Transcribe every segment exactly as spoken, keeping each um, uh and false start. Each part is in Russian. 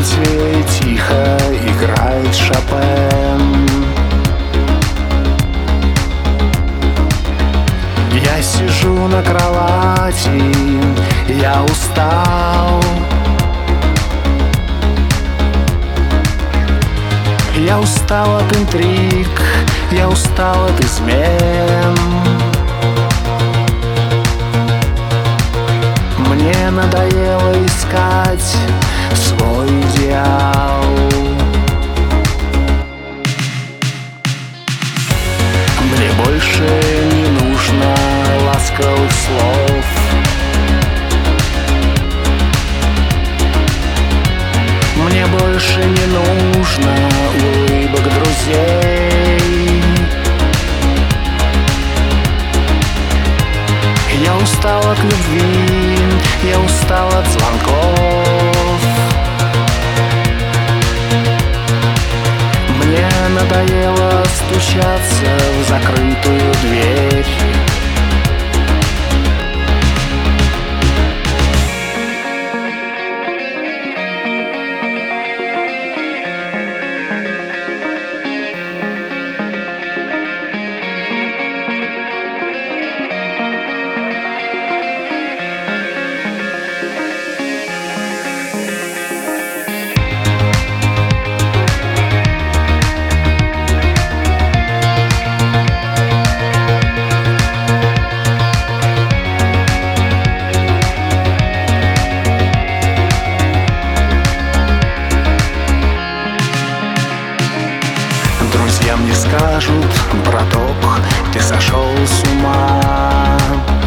комнате тихо играет Шопен. Я сижу на кровати, я устал. Я устал от интриг, я устал от измен. Мне надоело искать свой идеал. Мне больше не нужно ласковых слов. Мне больше не нужно улыбок друзей. Я устал от любви, я устал от звонков. Мне надоело стучаться в закрытую дверь. Друзья мне скажут: браток, ты сошел с ума.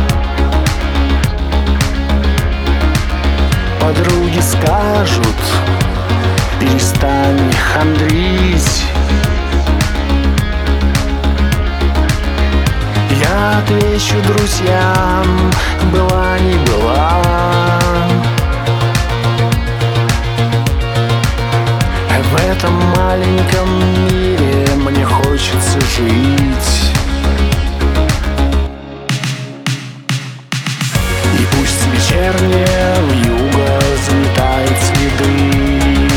Подруги скажут: перестань хандрить. Я отвечу друзьям: была не была. В этом маленьком мире мне хочется жить. И пусть вечерняя вьюга заметает следы.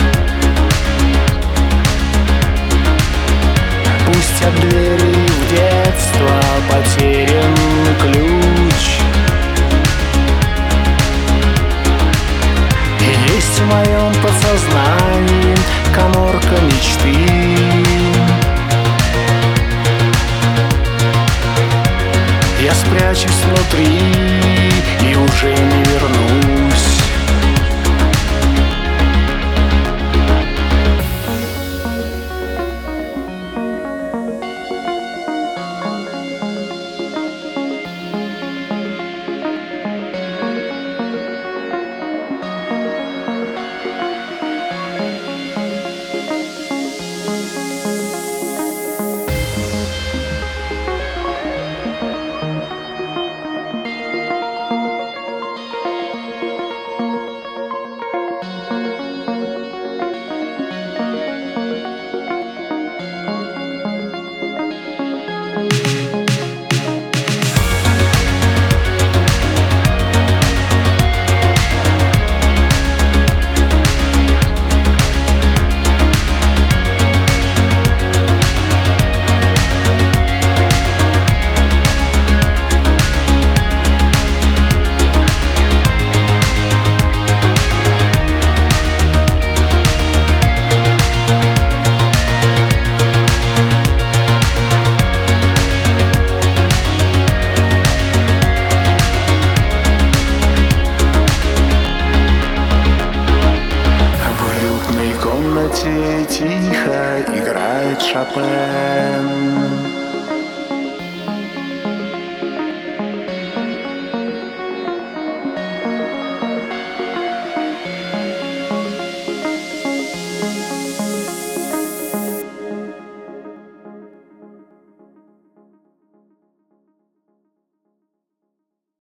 Пусть от двери в детство потерян ключ. И есть в моем подсознании каморка мечты. Я спрячусь внутри и уже не вернусь.